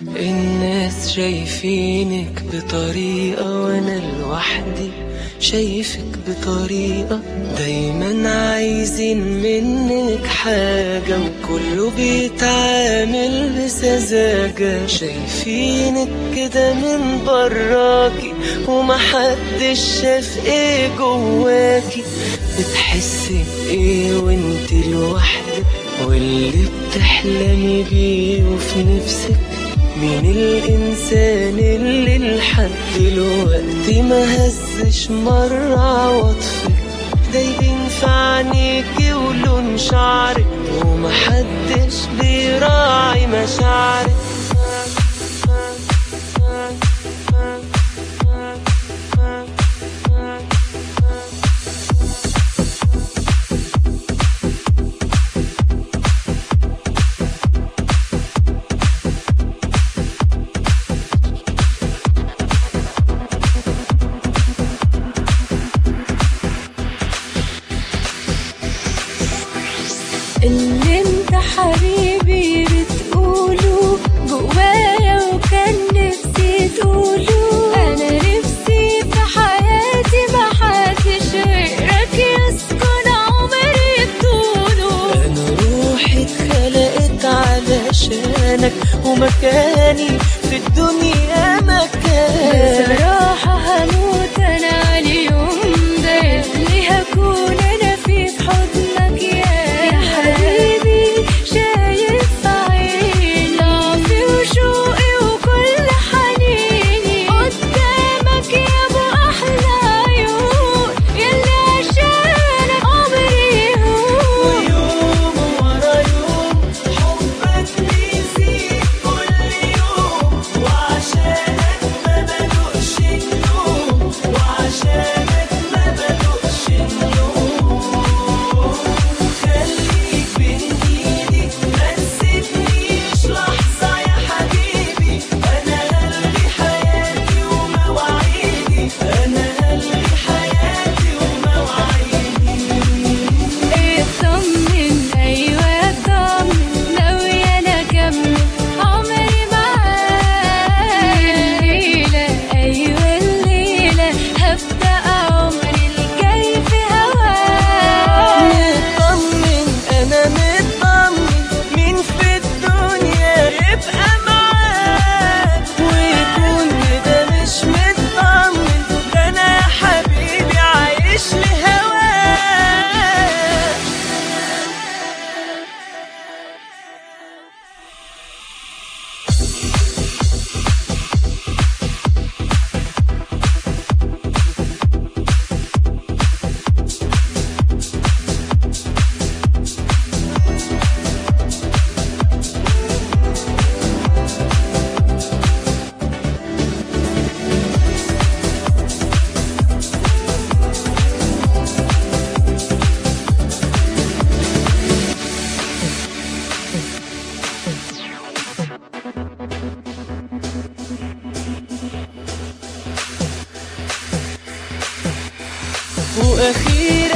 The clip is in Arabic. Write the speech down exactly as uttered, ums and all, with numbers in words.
الناس شايفينك بطريقة وانا لوحدي شايفك بطريقة، دايما عايزين منك حاجة وكله بيتعامل بسذاجة. شايفينك كده من براكي ومحدش شاف ايه جواكي. بتحسي بايه وانت لوحدك واللي بتحلمي بيه وفي نفسك؟ مين الإنسان اللي لحد دلوقتي ما هزش مرة عواطفك؟ دايبين في عينيكي ولون شعرك ومحدش بيراعي مشاعرك. اللي انت حبيبي بتقوله جوايا وكان نفسي تقوله. انا نفسي في حياتي محدش غيرك يسكن عمري بطوله. انا روحي اتخلقت علشانك ومكاني في الدنيا مكانك. بصراحة هموت انا على اليوم ده اللي هكون انا فيه في حضنك يا حبيبي. شايف عيني ضعفي وشوقي وكل حنيني قدامك يا ابو احلى عيون يلي عشانك عمري يهون. ويوم ورا يوم حبك بيزيد كل يوم، وعشانك ما بدوقش النوم، وعشانك ما بدوقش النوم. خليك بين ايدي ما تسيبنيش لحظة يا حبيبي. انا هلغي حياتي ومواعيدي، انا هلغي حياتي ومواعيدي. اطمن ايوه اطمن ناوية انا اكمل عمري معاك. الليلة ايوه الليلة هبدأ عمري الجاي في هواك. مطمن انا مطمن مين في الدنيا يبقى معاك ويكون كده مش مطمن. ده انا يا حبيبي عايش لهواك. واخيرا